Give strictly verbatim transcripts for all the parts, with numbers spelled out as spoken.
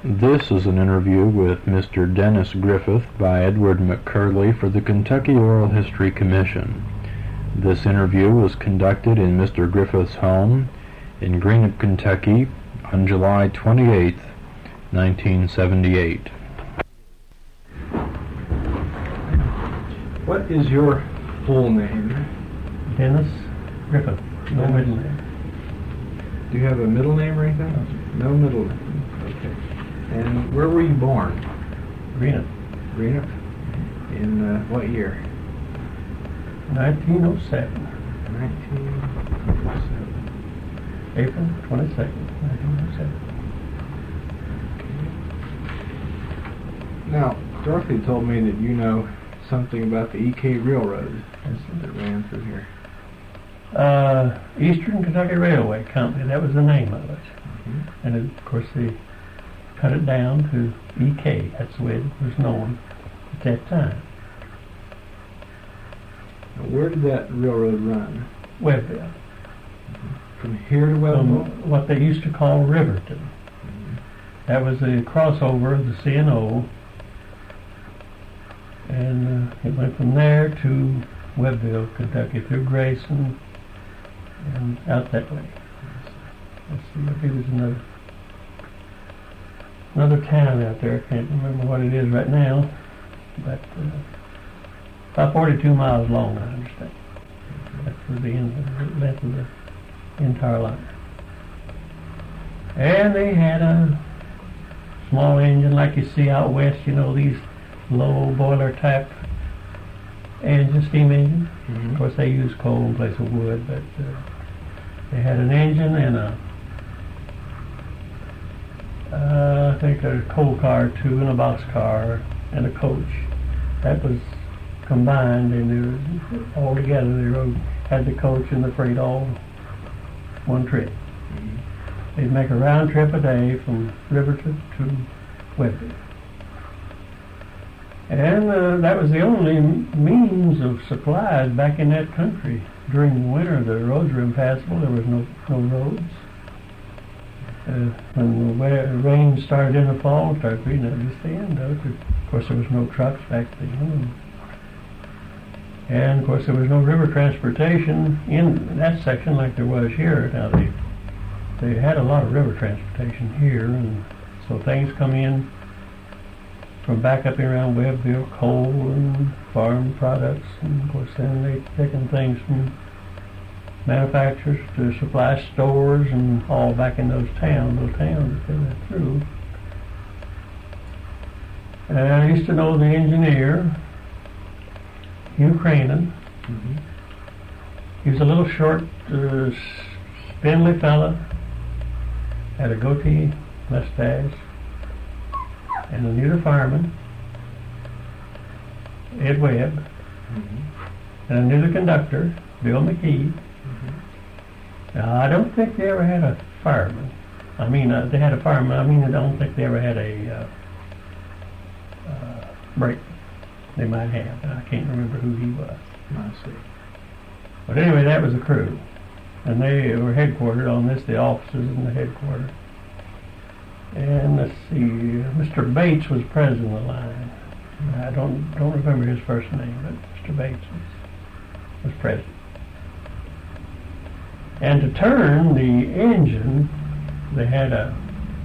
This is an interview with Mister Dennis Griffith by Edward McCurley for the Kentucky Oral History Commission. This interview was conducted in Mister Griffith's home in Greenup, Kentucky on July twenty-eighth, nineteen seventy-eight. What is your full name? Dennis Griffith. No middle name. Do you have a middle name or anything? No middle name. Okay. And where were you born? Greenup. Greenup? In uh, what year? nineteen oh seven. nineteen oh seven. April twenty-second, nineteen oh seven. Now, Dorothy told me that you know something about the E K Railroad Yes, that ran through here. Uh, Eastern Kentucky Railway Company, that was the name of it. Mm-hmm. And it, of course they cut it down to E K. That's the way it was known at that time. Now, where did that railroad run? Webbville. From here to Webbville? From what they used to call Riverton. Mm-hmm. That was the crossover of the C and O. And uh, it went from there to Webbville, Kentucky, through Grayson and out that way. Let's see, I think there's another another town out there. I can't remember what it is right now, but uh, about forty-two miles long, I understand. That was the end of the length of the entire line. And they had a small engine like you see out west, you know, these low boiler type engine, steam engine. Mm-hmm. Of course they used coal in place of wood, but uh, they had an engine and a uh, I think a coal car too, and a box car and a coach. That was combined, and they were all together. They rode, had the coach and the freight all one trip. Mm-hmm. They'd make a round trip a day from Riverton to Webbville. And uh, that was the only m- means of supplies back in that country. During the winter, the roads were impassable. There was no, no roads. Uh, when the wa- rain started in the fall, started freezing, that was the end of it. Of course, there was no trucks back then. And, of course, there was no river transportation in that section like there was here. Now, they, they had a lot of river transportation here, and so things come in from back up around Webbville, coal and farm products, and of course then they taken things from manufacturers to supply stores and all back in those towns, those towns that they went through. And I used to know the engineer, Hugh Cranen. Mm-hmm. He was a little short, uh, spindly fella, had a goatee, mustache, and I knew the fireman, Ed Webb, Mm-hmm. and I knew the conductor, Bill McKee. Mm-hmm. Now, I don't think they ever had a fireman. I mean, uh, they had a fireman. I mean, I don't think they ever had a uh, uh, brakeman. They might have, but I can't remember who he was. I see. But anyway, that was the crew, and they were headquartered on this, the officers in the headquarters. And let's see, Mister Bates was president of the line. I don't don't remember his first name, but Mister Bates was, was president. And to turn the engine, they had a,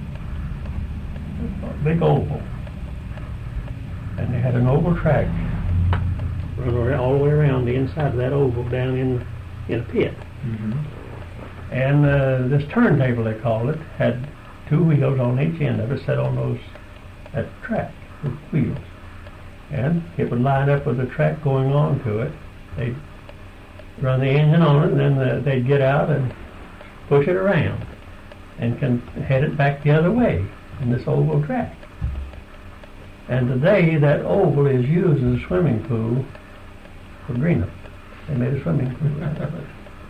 a big oval, and they had an oval track run all the way around the inside of that oval down in in a pit. Mm-hmm. And uh, this turntable, they called it, had two wheels on each end of it set on those, that track with wheels. And it would line up with the track going on to it. They'd run the engine on it, and then the, they'd get out and push it around and can head it back the other way in this oval track. And today that oval is used as a swimming pool for Greenup. They made a swimming pool out of it.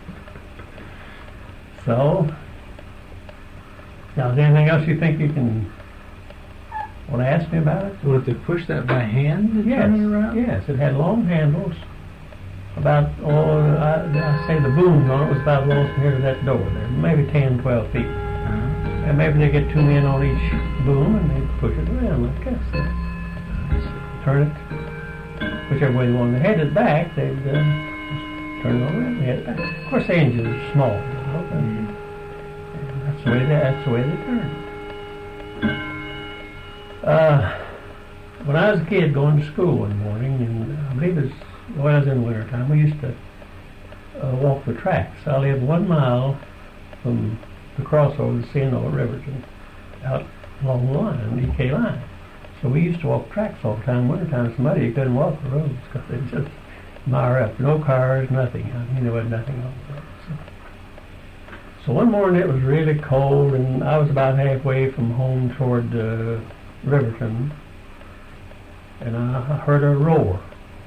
So, now, is there anything else you think you can want to ask me about it? Would they push that by hand to Yes, turn it around? yes. It had long handles. About, oh, I, I say the boom on it was about long from here to that door there, maybe ten, twelve feet. Uh-huh. And maybe they get two men on each boom, and they push it around like this. Turn it whichever way they wanted to head it back, they'd uh, turn it over and head it back. Of course, the engine is small, you know, but and that's the way they, that's the way they turned. Uh, when I was a kid going to school one morning, and I believe it was, well, it was in the winter time, we used to uh, walk the tracks. I lived one mile from the crossover to C N O at Riverton, out along the line, the E K line. So we used to walk tracks all the time. Winter time, it's muddy, you couldn't walk the roads because they just mire up. No cars, nothing. I mean, there was nothing on the road. So. so one morning it was really cold, and I was about halfway from home toward uh, Riverton, and I heard a roar.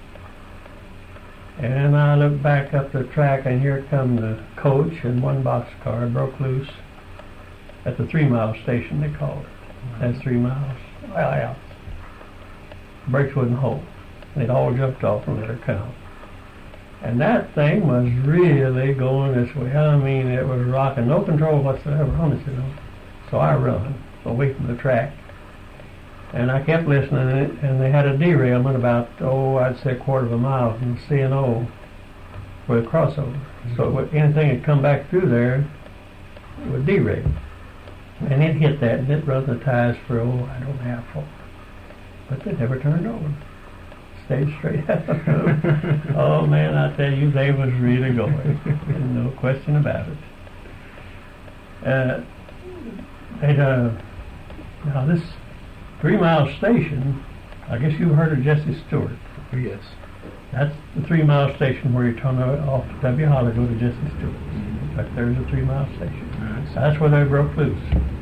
And I looked back up the track, and here come the coach and one boxcar broke loose at the three-mile station, they called it. That's three miles. Well, yeah. Brakes wouldn't hold. They'd all jumped off and let her come. And that thing was really going this way. I mean, it was rocking. No control whatsoever on it, you know. So I run away from the track. And I kept listening, and they had a derailment about, oh, I'd say a quarter of a mile from C N O for the crossover. Mm-hmm. So anything that come back through there would derail. And it hit that, and it run the tires for, oh, I don't know how far. But they never turned over. Stayed straight out of the road. Oh, man, I tell you, they was really going. No question about it. Uh, they'd, uh, now this three-mile station, I guess you've heard of Jesse Stewart. Yes. That's the three-mile station where you turn off to W. Holly, go to Jesse Stewart. Mm-hmm. Right there's a three-mile station. Nice. That's where they broke loose.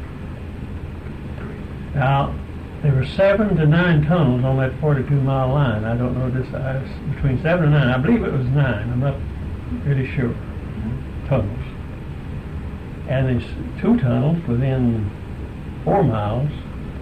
Now, there were seven to nine tunnels on that forty-two mile line. I don't know this, I was between seven and nine. I believe it was nine. I'm not really sure. Mm-hmm. Tunnels. And there's two tunnels within four miles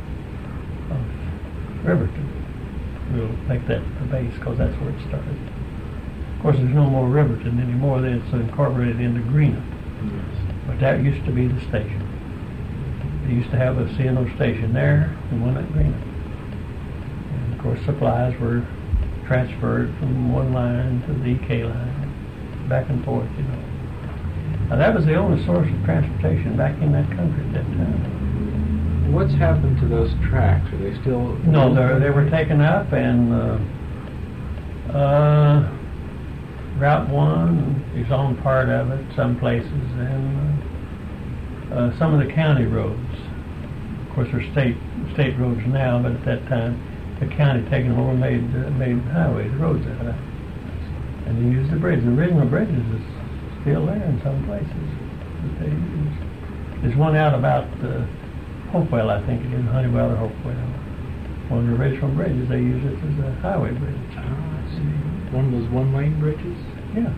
of Riverton. We'll make that the base because that's where it started. Of course, there's no more Riverton anymore. It's incorporated into Greena. Yes. But that used to be the station. They used to have a C N O station there and one at Greena. And of course, supplies were transferred from one line to the E K line, back and forth, you know. Now, that was the only source of transportation back in that country at that time. What's happened to those tracks? Are they still... No, they they were taken up, and uh, uh, Route one is on part of it, some places, and uh, uh, some of the county roads. Of course, they're state state roads now, but at that time, the county taking them over made uh, made highways, roads out of it. And they used the bridge. The original bridges is still there in some places that they use. There's one out about uh, Hopewell, I think it is, Honeywell or Hopewell. One of the original bridges, they use it as a highway bridge. Oh, I see. One of those one-lane bridges? Yeah.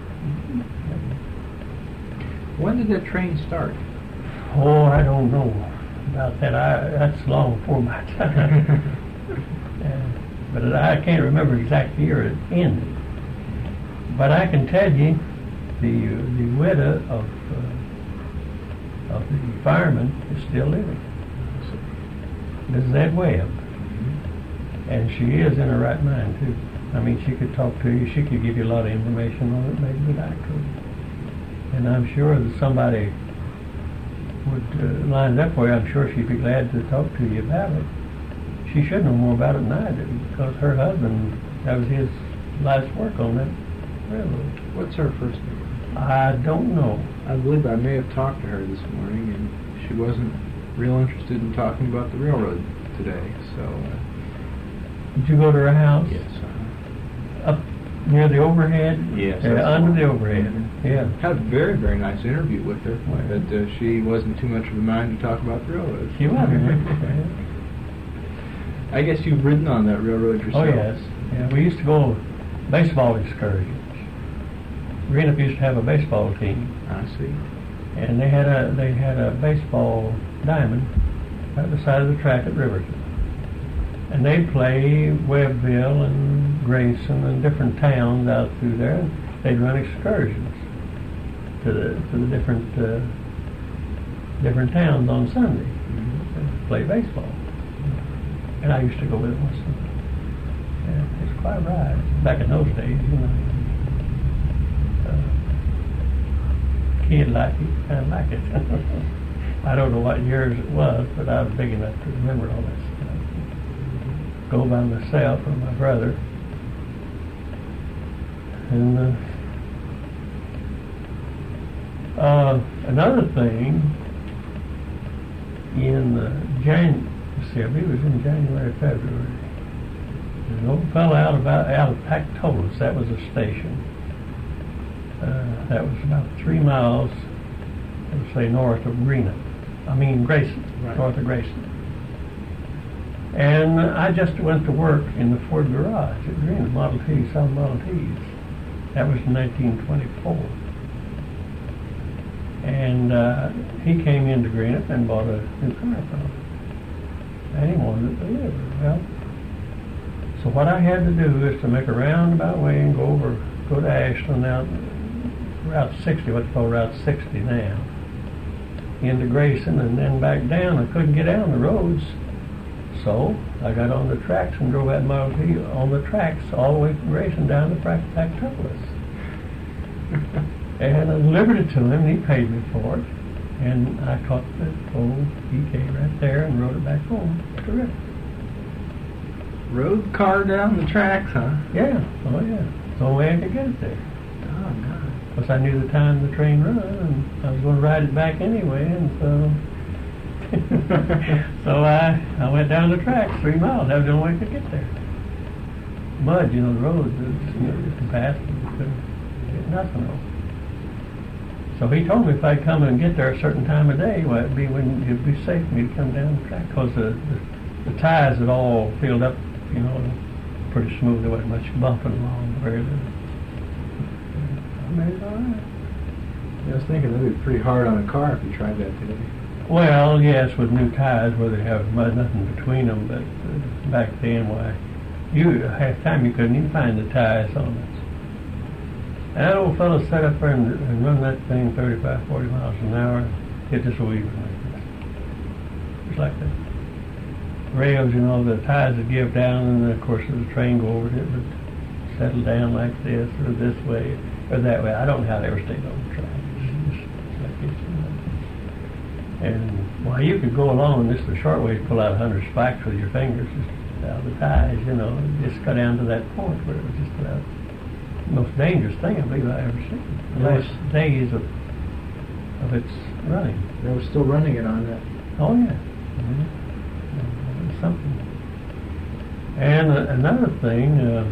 When did that train start? Oh, I don't know about that. I, that's long before my time. uh, but I can't remember exact year it ended. But I can tell you, the the widow of uh, of the fireman is still living. Missus Ed Webb. Mm-hmm. And she is in her right mind, too. I mean, she could talk to you. She could give you a lot of information on it, maybe that I could. And I'm sure that somebody would uh, line it up for you. I'm sure she'd be glad to talk to you about it. She should know more about it than I do, because her husband, that was his life's work on that railroad. What's her first name? I don't know. I believe I may have talked to her this morning, and she wasn't real interested in talking about the railroad today, so... Uh, Did you go to her house? yes. Uh, Up near the overhead? yes. Uh, under the overhead, mm-hmm. Yeah. Had a very, very nice interview with her, Right. but uh, she wasn't too much of a mind to talk about the railroad. She wasn't. I guess you've ridden on that railroad yourself. Oh, yes. Yeah, we used to go baseball excursions. Greenup used to have a baseball team. I see. And they had a they had a baseball diamond right beside of the track at Riverton. And they'd play Webbville and Grayson and different towns out through there. They'd run excursions to the to the different uh, different towns on Sunday. Mm-hmm. Play baseball. And I used to go with him. So, yeah, it's quite a ride. Back in those days, you know. Uh, kid like it, kind of like it. I don't know what years it was, but I was big enough to remember all that stuff. Go by myself or my brother. And uh, uh, another thing, in uh, Jan, let's see, I believe it was in January, February. There's an old fellow out about out of Pactolus. That was a station. Uh, that was about three miles, I would say, north of Greenock. I mean Grayson, Right. north of Grayson. And I just went to work in the Ford garage at Greenock, Model T, some Model Ts. That was in nineteen twenty-four. And uh, he came into Greenock and bought a new car from him. And he wanted it delivered. Well, so what I had to do is to make a roundabout way and go over, go to Ashland out Route sixty, what they call Route sixty now, into Grayson and then back down. I couldn't get down the roads. So I got on the tracks and drove that Model T on the tracks all the way from Grayson down to Pactolus. And I delivered it to him, and he paid me for it. And I caught the old E K right there and rode it back home. Terrific. Rode the car down the tracks, huh? Yeah, oh yeah. It's the only way I could get it there. Oh, God. Because I knew the time the train run, and I was going to ride it back anyway, and so... so I, I went down the tracks three miles. That was the only way I could get there. Mud, you know, the roads, you know, just to pass, you couldn't get nothing on. So he told me if I'd come and get there a certain time of day, well, it'd be when it'd be safe for me to come down the track, because the, the, the tires had all filled up, you know, pretty smooth. There wasn't much bumping along very little. I made it all right. I was thinking that'd be pretty hard on a car if you tried that today. Well, yes, with new tires where they have mud, nothing between them, but uh, back then, why, you, half the time you couldn't even find the tires on it. And that old fellow sat up there and, and run that thing thirty-five, forty miles an hour, hit this weed like this. Just like that. Rails, you know, the tires would give down, and then, of course, as the train go over it, it would settle down like this, or this way, or that way. I don't know how they ever stayed on the track. It's just like this, you know. And while you could go along this the short way, pull out a hundred spikes with your fingers, just out of the ties, you know, just got down to that point where it was just about the most dangerous thing I believe I ever seen. The last days of of its running. They were still running it on that. Oh yeah, mm-hmm. It was something. And uh, another thing. Uh,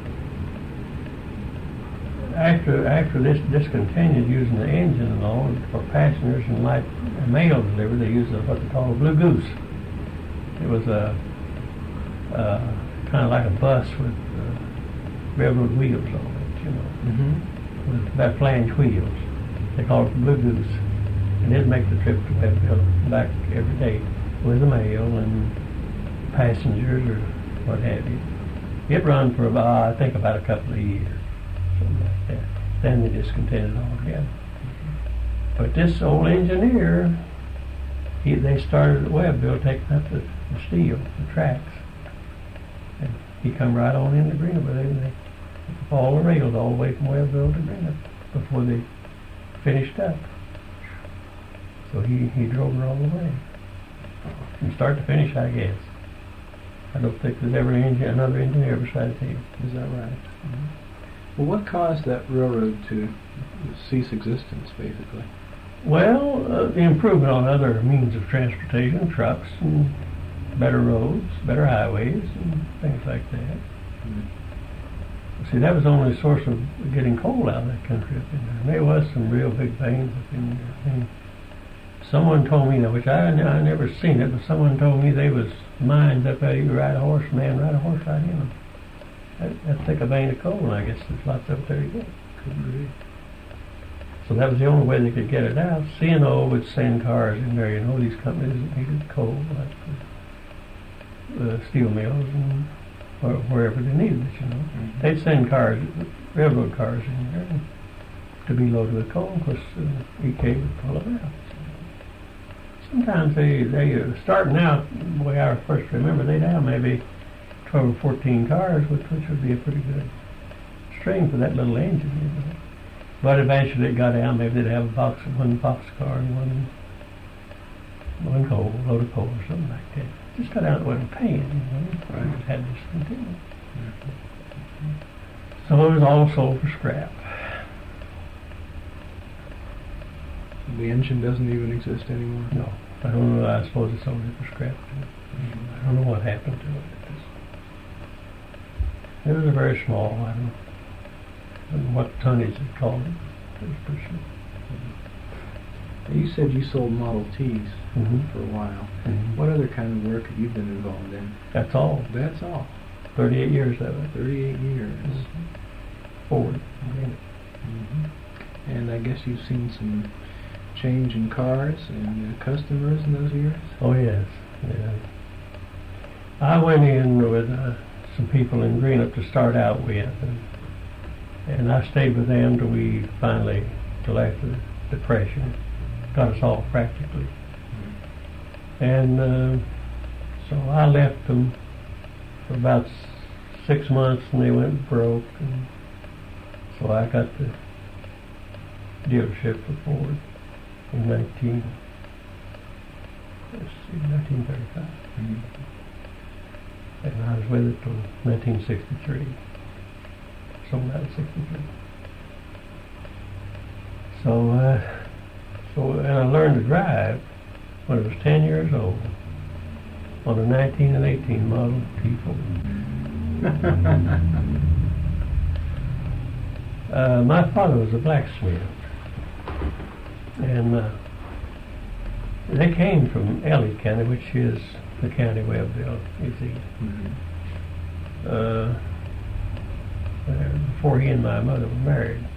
After after this discontinued using the engine and all for passengers and light and mail delivery, they used a, what they call a Blue Goose. It was a, a kind of like a bus with uh, railroad wheels on it, you know, Mm-hmm. with that flange wheels. They called it the Blue Goose, and it'd make the trip to Webbville back every day with the mail and passengers or what have you. It run for about I think about a couple of years. Something like that. Then they discontinued it altogether. But this old engineer, he, they started at Webbville taking up the, the steel, the tracks. And he come right on into Greenock with it, and they took up all the rails all the way from Webbville to Greenock before they finished up. So he, he drove her all the way. From start to finish, I guess. I don't think there's ever engine, another engineer besides him. Is that right? Mm-hmm. Well, what caused that railroad to cease existence, basically? Well, uh, the improvement on other means of transportation, trucks and better roads, better highways and things like that. Mm-hmm. See, that was the only source of getting coal out of that country up in there. And there was some real big veins up in there. I mean, someone told me that, which I, I never seen it, but someone told me there was mines up there. You could ride a horse, man, ride a horse right in them. That, that's thick a vein of coal, and I guess there's lots up there to get. Couldn't be. So that was the only way they could get it out. C and O would send cars in there, you know, these companies that needed coal, like the, the steel mills and or wherever they needed it, you know. Mm-hmm. They'd send cars, railroad cars in there to be loaded with coal, because uh, E K would pull it out. So sometimes they, they uh, starting out, the way I first remember, they'd have maybe twelve or fourteen cars, which, which would be a pretty good string for that little engine, you know. But eventually it got down, maybe they'd have a box, one box car and one, one coal, load of coal or something like that. Just got out, it wasn't paying, you know. Right. It had this continue. Mm-hmm. So it was all sold for scrap. The engine doesn't even exist anymore? No. I don't know. I suppose it's sold it for scrap too. Mm-hmm. I don't know what happened to it. It was a very small, I don't know, I don't know what tonnage they called it. It was pretty small. Mm-hmm. You said you sold Model Ts mm-hmm. for a while. Mm-hmm. What other kind of work have you been involved in? That's all. That's all. Thirty-eight years of it. Thirty-eight years. Mm-hmm. Forward. Mm-hmm. And I guess you've seen some change in cars and uh, customers in those years? Oh yes, yeah. I went in with uh, some people in Greenup to start out with, and, and I stayed with them till we finally, till after the Depression, got us off practically. Mm-hmm. And uh, so I left them for about s- six months, and they went broke, and so I got the dealership for Ford in nineteen, let's see, nineteen thirty-five. Mm-hmm. And I was with it till nineteen sixty-three. Sold out in sixty-three. So, uh, so, and I learned to drive when I was ten years old on a nineteen and eighteen model T Ford. uh, my father was a blacksmith. And uh, they came from Ellie County, which is the county Webbville is in. Mm-hmm. Uh, before he and my mother were married.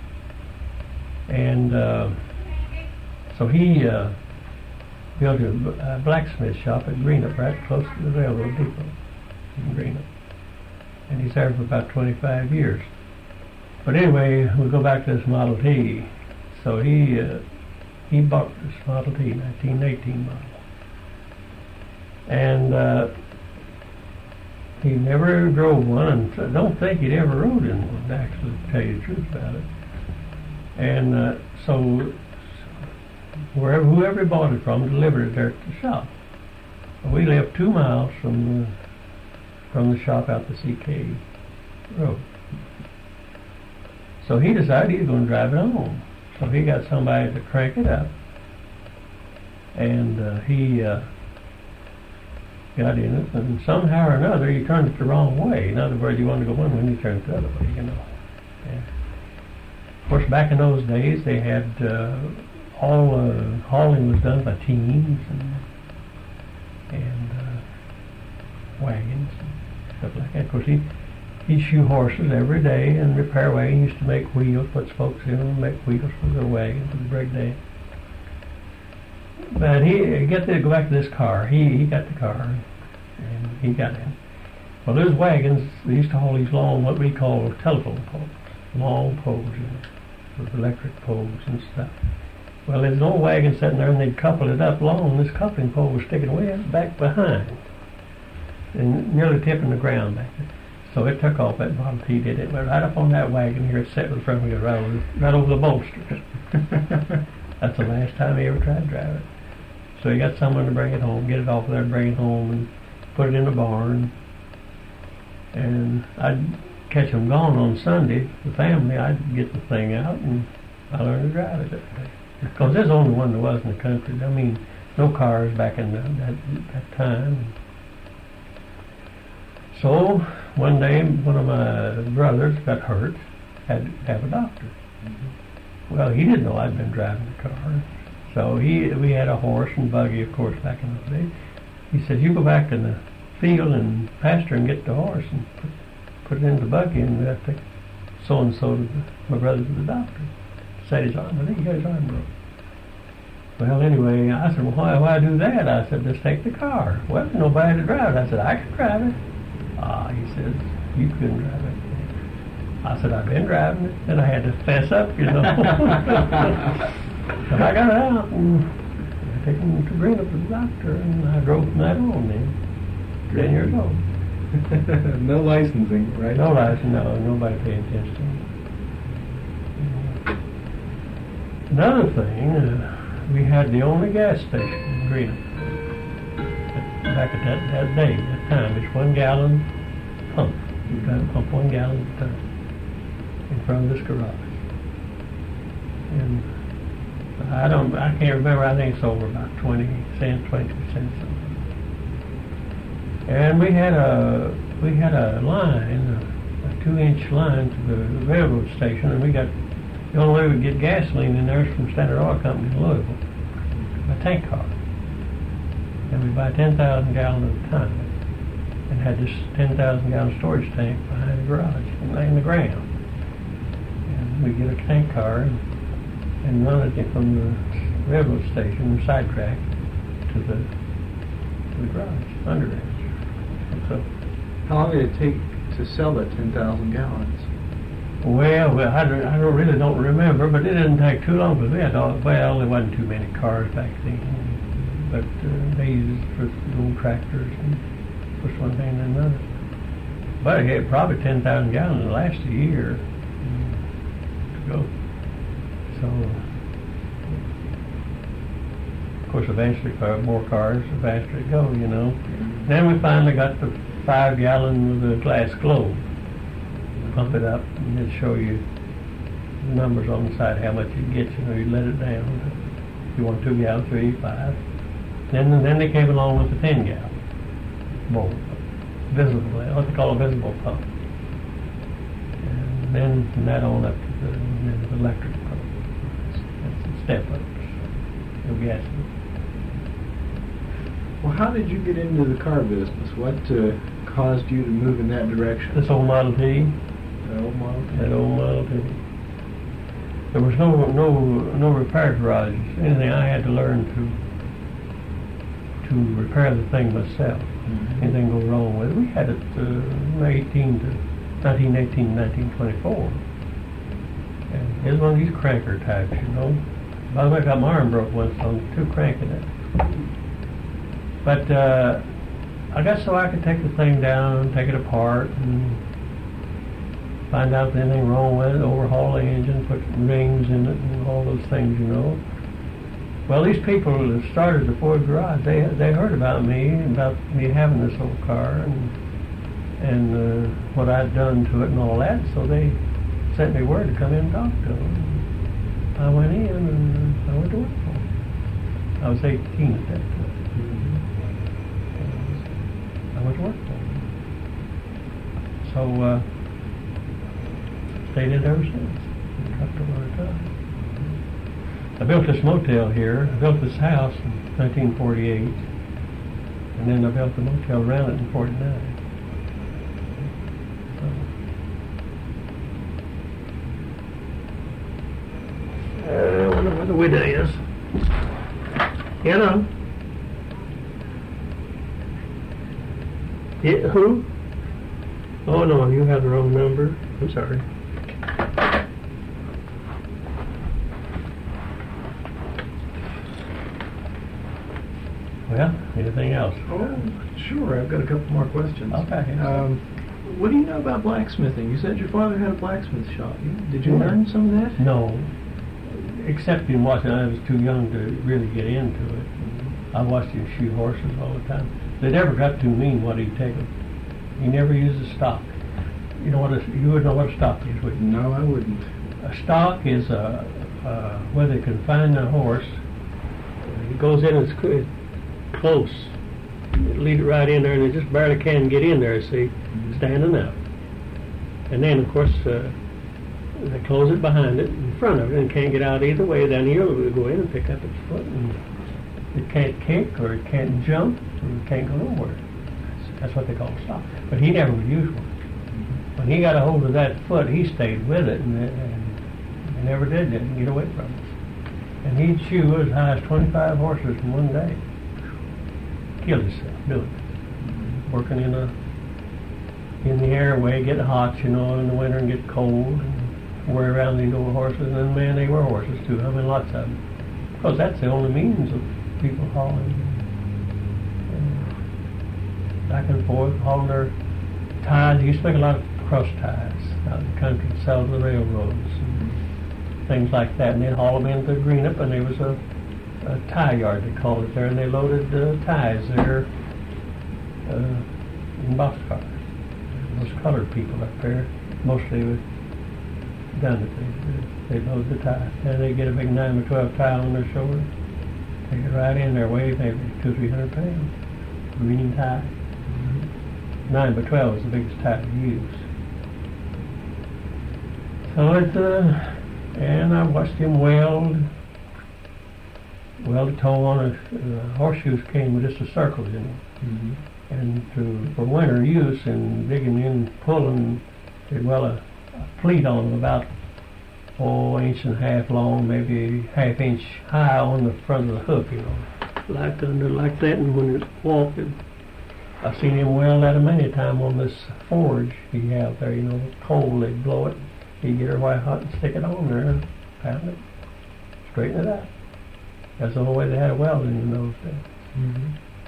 And uh, so he uh, built a, b- a blacksmith shop at Greenup, right close to the railroad depot in Greenup. And he's there for about twenty-five years. But anyway, we'll go back to this Model T. So he uh, he bought this Model T, nineteen eighteen model, and uh, he never drove one, and I don't think he'd ever rode in one, actually, to tell you the truth about it. And uh, so wherever whoever he bought it from delivered it there at the shop. We lived two miles from the, from the shop out the C K road. So he decided he was going to drive it home. So he got somebody to crank it up, and uh, he uh, got in it, and somehow or another he turned it the wrong way. In other words, you wanted to go one way and he turned it the other way, you know. And of course, back in those days, they had uh, all uh, hauling was done by teams and, and uh, wagons and stuff like that. Of course, he He'd shoe horses every day and repair wagons. He used to make wheels, put spokes in them, make wheels for the wagon for the break day. But he get to go back to this car. He he got the car, and he got in. Well, those wagons, they used to haul these long, what we call telephone poles, long poles, you know, with electric poles and stuff. Well, there's an old wagon sitting there, and they'd couple it up long, and this coupling pole was sticking way back behind, and nearly tipping the ground back there. So it took off, that Model T did. It went right up on that wagon here, it sat with the front wheel right over, right over the bolsters. That's the last time he ever tried to drive it. So he got someone to bring it home, get it off of there, bring it home, and put it in the barn. And I'd catch them gone on Sunday, the family, I'd get the thing out, and I learned to drive it that day. Because this was the only one there was in the country. I mean, no cars back in the, that, that time. So one day, one of my brothers got hurt, had to have a doctor. Mm-hmm. Well, he didn't know I'd been driving the car. So he, we had a horse and buggy, of course, back in those days. He said, you go back in the field and pasture and get the horse and put, put it in the buggy, and we have to take so-and-so to the, my brother to the doctor. Set his arm, I think he got his arm broke. Well, anyway, I said, well, why, why do that? I said, just take the car. Well, there's nobody to drive it. I said, I can drive it. Ah, he says, you couldn't drive it. I said, I've been driving it. And I had to fess up, you know. So I got it out, and take him to Greenup to the doctor, and I drove from that on then, ten years old. No licensing, right? No license, no, nobody paying attention to me. Another thing, uh, we had the only gas station in Greenup. Back at that, that day, that time, it's one gallon pump. You got to pump one gallon at a time in front of this garage. And I don't, I can't remember, I think it's over about twenty cents, twenty-two cents something. And we had a, we had a line, a, a two inch line to the railroad station, and we got, the only way we could get gasoline in there is from Standard Oil Company in Louisville, a tank car. And we buy ten thousand gallons at a time, and had this ten thousand gallon storage tank behind the garage, in the ground. And we get a tank car and, and run it from the railroad station, the sidetrack, to the, to the garage, underground. So, how long did it take to sell that ten thousand gallons? Well, well I, don't, I don't really don't remember, but it didn't take too long because we had all, well, there wasn't too many cars back then. But uh, they used it for little tractors and push one thing and another. But it had probably ten thousand gallons to last a year um, to go. So, of course, eventually, for more cars, the faster it go, you know. Mm-hmm. Then we finally got the five gallon with the glass globe. Pump it up and it'd show you the numbers on the side, how much you get. You know, you let it down. If you want two gallons, three, five. Then, then they came along with the ten gallon bowl, visible, what they call a visible pump. And then from that on up to the, the electric pump. That's the step ups. No gas. Well, how did you get into the car business? What uh, caused you to move in that direction? This old Model T. That old Model T. That old Model T. There was no no no repair garages. Anything I had to learn to. to repair the thing myself. Mm-hmm. Anything go wrong with it. We had it uh, eighteen to nineteen eighteen, nineteen twenty-four. And it was one of these cranker types, you know. By the way, I got my arm broke once on two cranking it. But uh, I got so I could take the thing down, take it apart, and find out if there's anything wrong with it, overhaul the engine, put rings in it, and all those things, you know. Well, these people that started the Ford Garage, they they heard about me, about me having this old car, and and uh, what I'd done to it and all that, so they sent me word to come in and talk to them. I went in and uh, I went to work for them. I was eighteen at that point. Mm-hmm. I went to work for them. So, uh, stayed in ever since. Trucked over the time. I built this motel here. I built this house in nineteen forty-eight, and then I built the motel around it in forty-nine. So, I wonder where the window is. You know. Yeah, who? Oh no, you have the wrong number. I'm sorry. Well, anything else? Oh, sure. I've got a couple more questions. Okay. Um, what do you know about blacksmithing? You said your father had a blacksmith shop. Did you learn some of that? No. Except in watching, I was too young to really get into it. I watched him shoe horses all the time. They never got too mean what he'd take them. He never used a stock. You know what a, you would know what a stock is, wouldn't you? No, I wouldn't. A stock is a, uh, where they confine the horse. It goes in as close. Lead it right in there, and they just barely can get in there, see, mm-hmm. standing up. And then, of course, uh, they close it behind it, in front of it, and can't get out either way. Then you'll go in and pick up its foot, and it can't kick, or it can't jump, or it can't go nowhere. That's what they call a stock. But he never would use one. Mm-hmm. When he got a hold of that foot, he stayed with it, and, and he never did didn't get away from it. And he'd shoe as high as twenty-five horses in one day. Killed himself doing it. Mm-hmm. Working in a in the airway, get hot, you know, in the winter and get cold, and wear around these old horses. And man, they were horses too. I mean, lots of them. Because that's the only means of people hauling uh, back and forth, hauling their ties. They used to make a lot of cross ties out in the country to sell to the railroads and things like that. And they'd haul them into Greenup, and there was a, a tie yard, they called it there, and they loaded uh, ties there uh, in boxcars. Those colored people up there, mostly with done it. They, they load the tie, and they get a big nine by twelve tie on their shoulder. Take it right in there, weigh maybe two, three hundred pounds. Green tie. Mm-hmm. Nine by twelve is the biggest tie to use. So it's uh, and I watched him weld. Weld a toe on a uh, horseshoes came with just a circle in it. Mm-hmm. And to, for winter use and digging in, pulling, they'd weld a, a pleat on them about oh, an inch and a half long, maybe half inch high on the front of the hook, you know, like under like that. And when it walked, it, I've seen him weld that a many times on this forge he had there, you know, coal, they'd blow it, he'd get her white hot and stick it on there and pound it, straighten it out. That's the only way they had it welded in those days. Mm-hmm.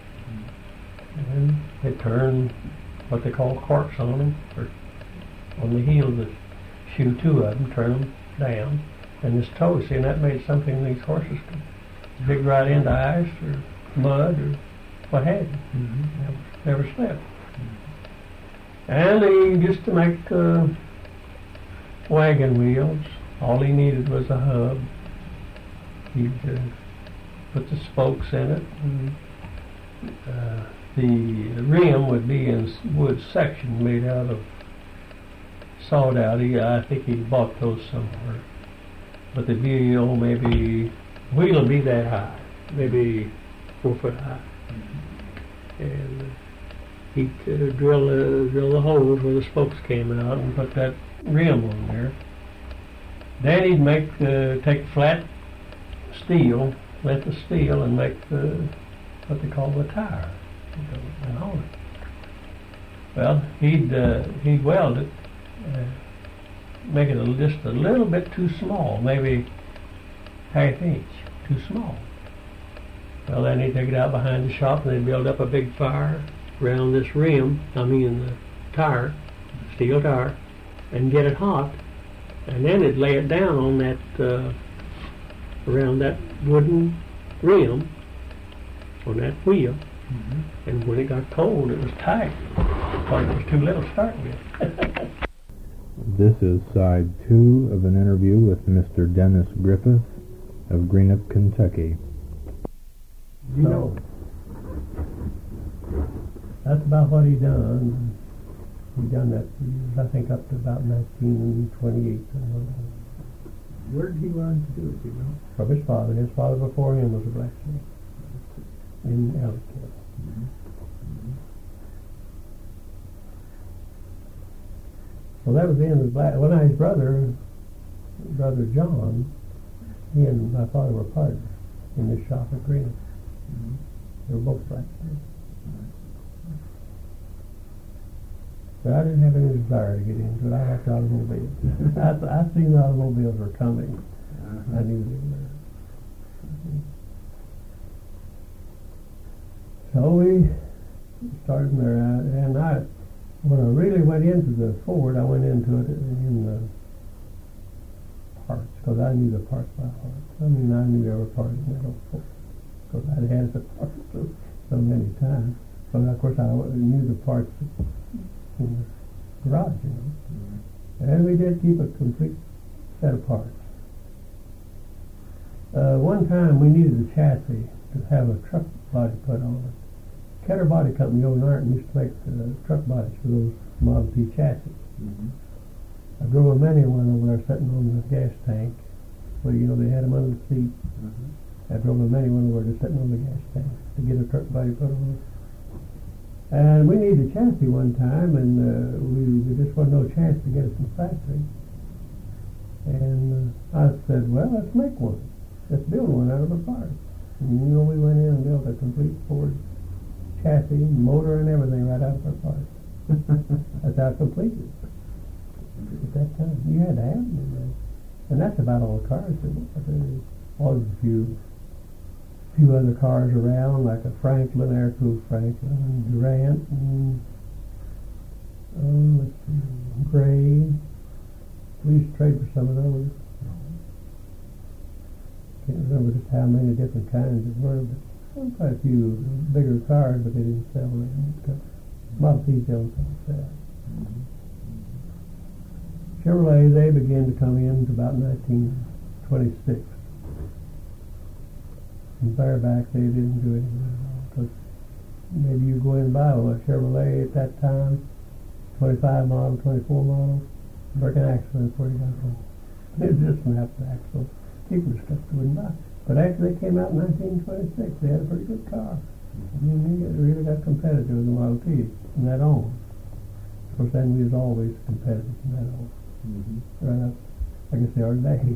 And they turn what they call corks on them, or on the heel of the shoe, two of them, turn them down, and this toe, see, and that made something these horses could dig right into ice or mud or what have you. Mm-hmm. Never, never slip. Mm-hmm. And he used to make uh, wagon wheels. All he needed was a hub. He'd uh, put the spokes in it, and uh, the rim would be in wood section made out of sawed out. He, I think he bought those somewhere. But the wheel, maybe, wheel would be that high, maybe four foot high. Mm-hmm. And uh, he'd uh, drill, uh, drill the holes where the spokes came out and put that rim on there. Then he'd make, uh, take flat steel, length of steel, and make the, what they call the tire. And haul it. Well, he'd uh, he'd weld it, uh, make it a, just a little bit too small, maybe half inch too small. Well, then he'd take it out behind the shop and they'd build up a big fire around this rim, I mean the tire, steel tire, and get it hot, and then it'd lay it down on that uh, around that wooden rim on that wheel. Mm-hmm. And when it got cold, it was tight, but it was too little to start with. This is side two of an interview with Mister Dennis Griffith of Greenup, Kentucky. You know, that's about what he done. He done that for years, I think up to about nineteen twenty-eight. Where did he learn to do it, you know? From his father. His father before him was a blacksmith in Ellicott. Mm-hmm. Mm-hmm. Well, that was the end of the black. Well, now his brother, brother John, he and my father were partners in this shop at Greenup. Mm-hmm. They were both blacksmiths. Mm-hmm. But I didn't have any desire to get into it. I liked automobiles. I, I seen the automobiles were coming. Uh-huh. I knew they were. So we started there, and I, when I really went into the Ford, I went into it in the parts, because I knew the parts by heart. I mean, I knew every part of that old Ford, because I'd had the parts so, so many times. But of course, I knew the parts in the garage, you know. Mm-hmm. And we did keep a complete set of parts. Uh, one time, we needed a chassis to have a truck body put on it. Ketter Body Company over in Ironton used to make uh, truck bodies for those Model T chassis. Mm-hmm. I drove a many one over there sitting on the gas tank, where, you know, they had them under the seat. Mm-hmm. I drove a many one over there sitting on the gas tank to get a truck body put on it. And we needed a chassis one time, and uh, we there just wasn't no chance to get it from the factory. And uh, I said, well, let's make one. Let's build one out of the parts. And, you know, we went in and built a complete Ford chassis, motor, and everything right out of our parts. That's how complete it at that time. You had to have them. And that's about all the cars there were. There was a few a few other cars around, like a Franklin, air-cooled Franklin, and Durant, and um, let's see, Gray. We used to trade for some of those. Can't remember just how many different kinds there were, but there were quite a few bigger cars, but they didn't sell them. A lot of these don't sell. Chevrolet, they began to come in about nineteen twenty-six. From there back, they didn't do anything at all. Because maybe you go in and buy a Chevrolet at that time, twenty-five model, twenty-four model, break an axle before you got home. It just snapped the axle. People just stuff they wouldn't buy. But after they came out in nineteen twenty-six, they had a pretty good car. I mean, they really got competitive with the Model T from that on. Of course, then we was always competitive from that on. Mm-hmm. Right up, I guess they are today.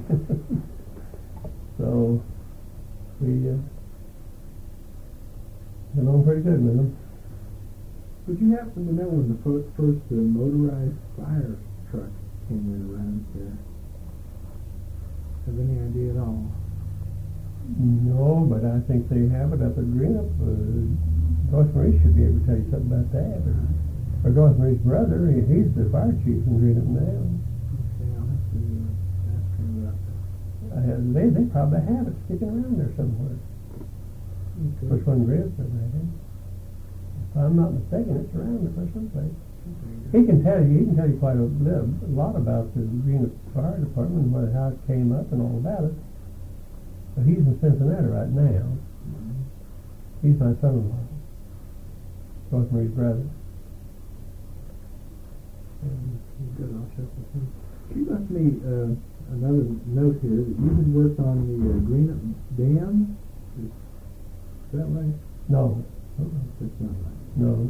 So, we uh, went on pretty good with them. Would you happen to know when the first, first uh, motorized fire truck came in around there? Have any idea at all? No, but I think they have it up at Greenup. Uh, Doris Marie should be able to tell you something about that. Or, or Doris Marie's brother, he, he's the fire chief in Greenup now. Okay, I'll have to uh, ask him about that. Uh, they, they probably have it sticking around there somewhere. Okay. Of course, when Greenup was ready. If I'm not mistaken, it's around there someplace. He can tell you, he can tell you quite a, little, a lot about the Greenup Fire Department and what, how it came up and all about it. But he's in Cincinnati right now. Mm-hmm. He's my son-in-law, Doris Marie's brother. And good, I'll check with him. She left me uh, another note here that you had worked on the uh, Greenup Dam. Is, is that right? No. That's not right. No.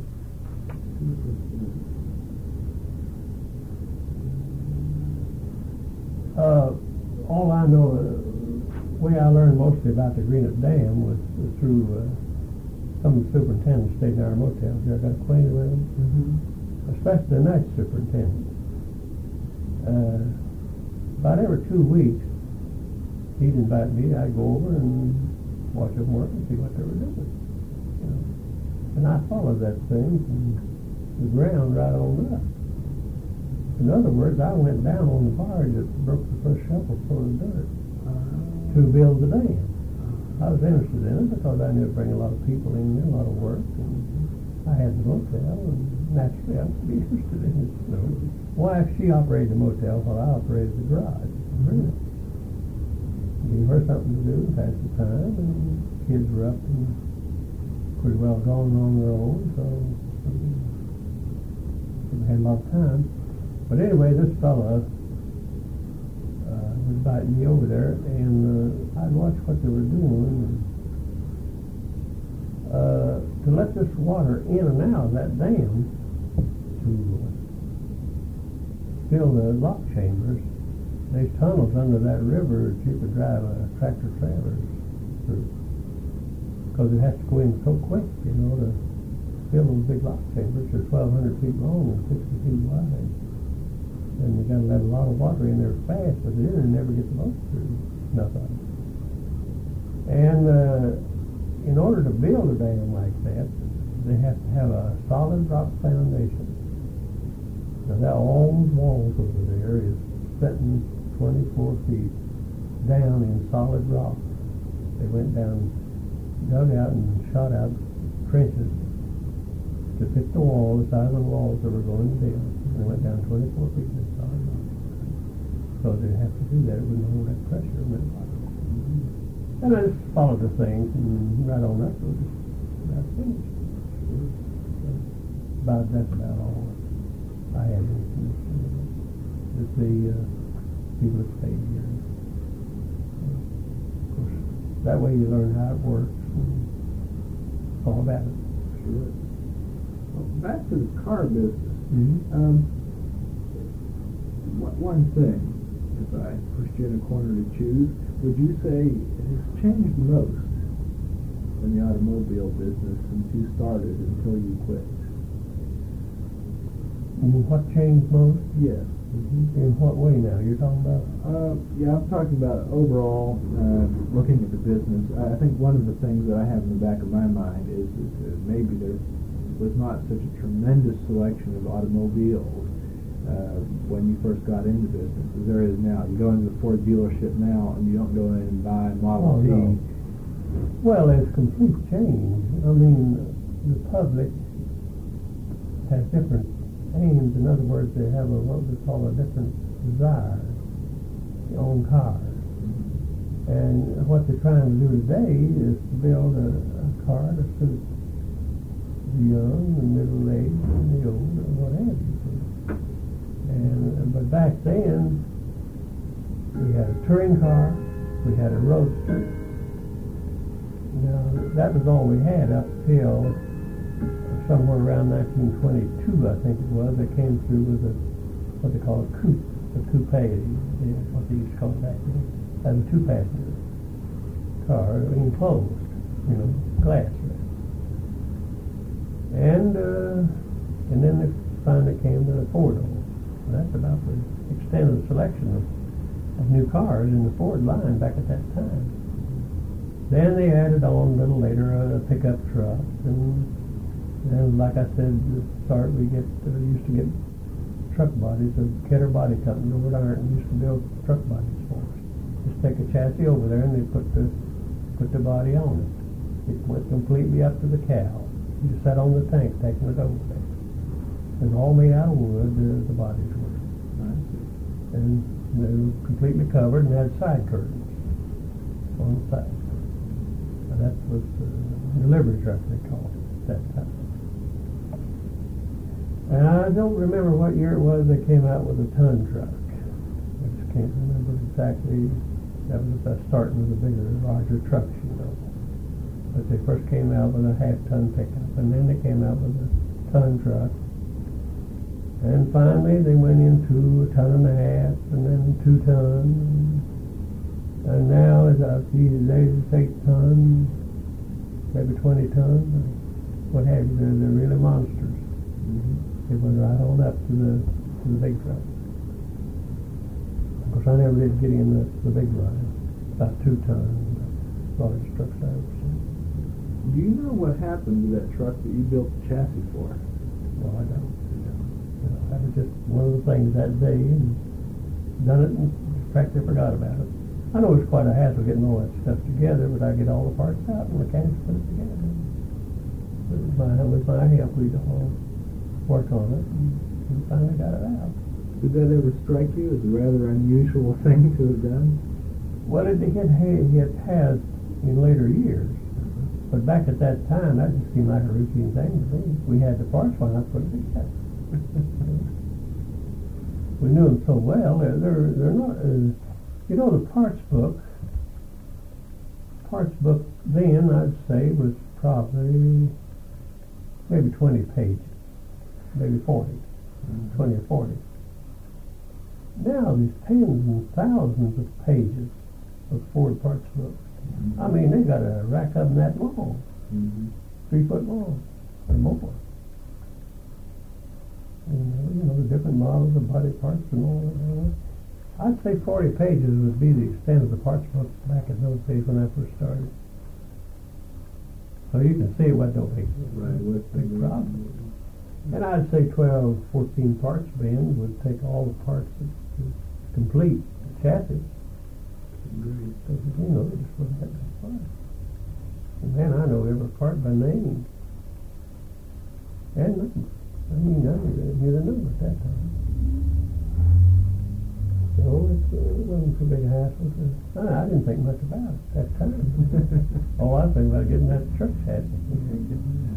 Uh, all I know, the uh, way I learned mostly about the Greenup Dam was, was through uh, some of the superintendents stayed in our motels. I got acquainted with them, mm-hmm. especially the night superintendent. Uh, about every two weeks, he'd invite me. I'd go over and watch them work and see what they were doing. You know. And I followed that thing from the ground right on up. In other words, I went down on the barge that broke the first shovel full of dirt uh, to build the dam. Uh, I was interested in it because I knew it would bring a lot of people in there, a lot of work, and I had the motel, and naturally I would be interested in it. So, wife, she operated the motel while I operated the garage. Mm-hmm. Gave her something to do and pass the time, and kids were up and pretty well gone on their own, so we had a lot of time. But anyway, this fella uh, was inviting me over there, and uh, I'd watch what they were doing. And, uh, to let this water in and out of that dam to uh, fill the lock chambers, there's tunnels under that river that you could drive a tractor trailer through. Because it has to go in so quick, you know, to fill those big lock chambers. They're twelve hundred feet long and sixty feet wide. And you got to let a lot of water in there fast, but then it never gets the boat through. Nothing. And uh, in order to build a dam like that, they have to have a solid rock foundation. Now that all those walls over there is sitting twenty-four feet down in solid rock. They went down, dug out and shot out trenches to fit the wall, the size of the walls that were going to build. And they went down twenty-four feet in solid rock. So they'd have to do that. It wouldn't hold that pressure in that water. And I just followed the things, and right on up, it was just about finished. So about, that's about all I had anything to do with it. Just the uh, people that stayed here. So, of course, that way you learn how it works and all about it. Sure. Well, back to the car business. Mm-hmm. Um, one thing, if I pushed you in a corner to choose, would you say it has changed most in the automobile business since you started until you quit? What changed most? Yes. Mm-hmm. In what way now? You're talking about? Uh, yeah, I'm talking about overall, uh, looking at the business. I think one of the things that I have in the back of my mind is that uh, maybe there was not such a tremendous selection of automobiles uh, when you first got into business as there is now. You go into the Ford dealership now and you don't go in and buy a Model Oh, T. no. Well, there's complete change. I mean, the public has different aims. In other words, they have a, what we call a different desire to own cars. And what they're trying to do today is to build a, a car to suit the young, the middle-aged, and the old, and what have you. And, but back then, we had a touring car, we had a roadster. Now, that was all we had up till somewhere around nineteen twenty-two, I think it was. They came through with a, what they call a coupe, a coupe, yeah, what they used to call it back then. That was a two-passenger car, enclosed, you know, glass. And, uh, and then they finally came to the four-door. That's about the extent of the selection of, of new cars in the Ford line back at that time. Then they added on a little later a pickup truck, and and like I said, at the start we get uh, used to get truck bodies. The Ketter Body Company over at Ironton used to build truck bodies for us. Just take a chassis over there and they put the put the body on it. It went completely up to the cow. You just sat on the tank taking it over there. It was all made out of wood. Uh, the bodies were, and they were completely covered and had side curtains on the side. That was the delivery truck, they called it at that time. And I don't remember what year it was they came out with a ton truck. I just can't remember exactly. That was the starting of the bigger, larger trucks, you know. But they first came out with a half-ton pickup, and then they came out with a ton truck. And finally they went into a ton and a half, and then two ton. And now, as I see today, it's eight ton, maybe twenty ton, what have you. They're, they're really monsters. Mm-hmm. They went right on up to the to the big truck. Of course, I never did get in the, the big line, about two ton, largest trucks I ever seen. Do you know what happened to that truck that you built the chassis for? Well, I don't. You know, that was just one of the things that day, and done it, and practically forgot about it. I know it's quite a hassle getting all that stuff together, but I get all the parts out and mechanics put it together. With my, with my help, we'd all work on it, and we finally got it out. Did that ever strike you as a rather unusual thing to have done? Well, it, it, it has in later years, but back at that time, that just seemed like a routine thing to me. We had the parts, why not put it together? We knew them so well. They're they're, they're not. Uh, You know, the parts book, parts book then, I'd say, was probably maybe twenty pages, maybe forty, mm-hmm. twenty or forty. Now, these tens and thousands of pages of Ford parts book. Mm-hmm. I mean, they got a rack of them that long, mm-hmm. three foot long or more. And, you know, the different models of body parts and all that. I'd say forty pages would be the extent of the parts book back in those days when I first started. So you can see it wasn't no big, right, big, big problem. And I'd say twelve, fourteen parts bins would take all the parts to, to complete the chassis. Because, you know, they just wouldn't have that parts. And man, I know every part by name. And number. I mean, I knew the number at that time. So it, uh, it wasn't so big a hassle. To, I, I didn't think much about it at that time. All I was thinking about getting that truck chassis.